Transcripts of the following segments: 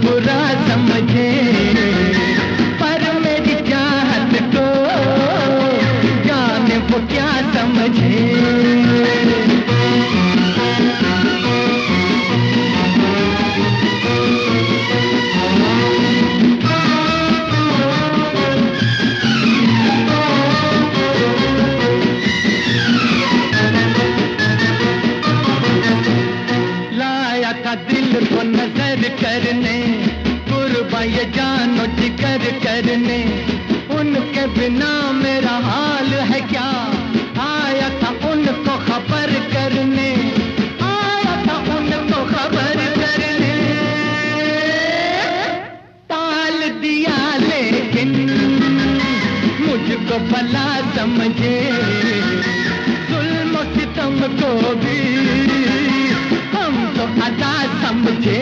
बुरा समझे, पर मेरी चाहत को जाने वो क्या समझे। दिल को नजर करने, कुर्बान ये जानो जिगर करने, उनके बिना मेरा हाल है क्या। आया था उनको खबर करने, आया था उनको खबर करने, टाल दिया लेकिन मुझको भला समझे, जुल्म सितम को भी तो अदा समझे।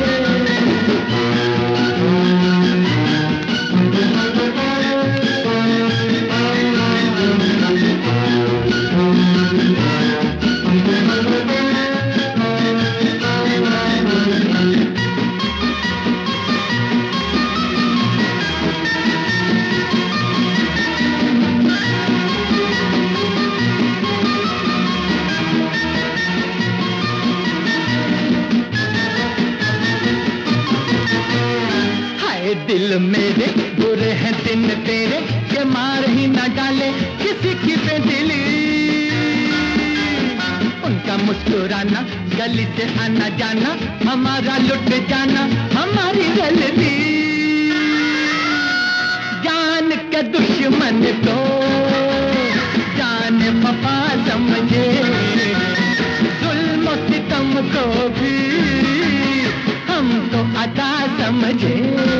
दिल मेरे बुरे हैं दिन तेरे, के मार ही न डाले किसी की बेदिली। उनका मुस्कुराना, गली से आना जाना, हमारा लुट जाना हमारी गलती। जान के दुश्मन को जान वफा समझे, जुल्म सितम को भी हम तो अदा समझे।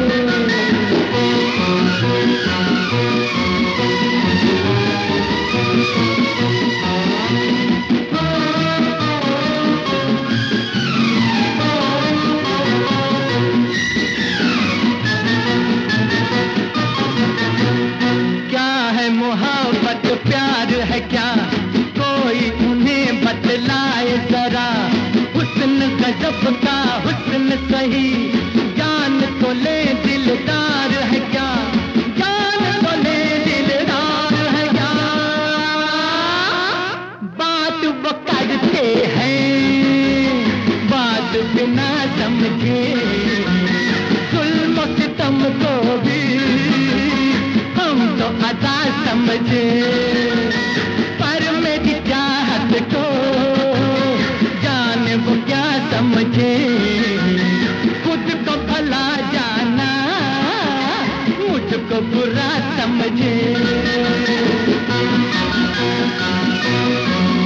क्या है मोहब्बत प्यार है क्या, कोई उन्हें बतलाए जरा। हुस्न गजब का हुस्न सही, जान तो ले दिलदार है क्या, जान तो ले दिलदार है क्या। बात वो करते हैं बात बिना समझे, जुल्म सितम को भी हम तो अदा समझे, पर मेरी चाहत को जाने वो क्या समझे। खुद को भला जाना मुझको बुरा समझे।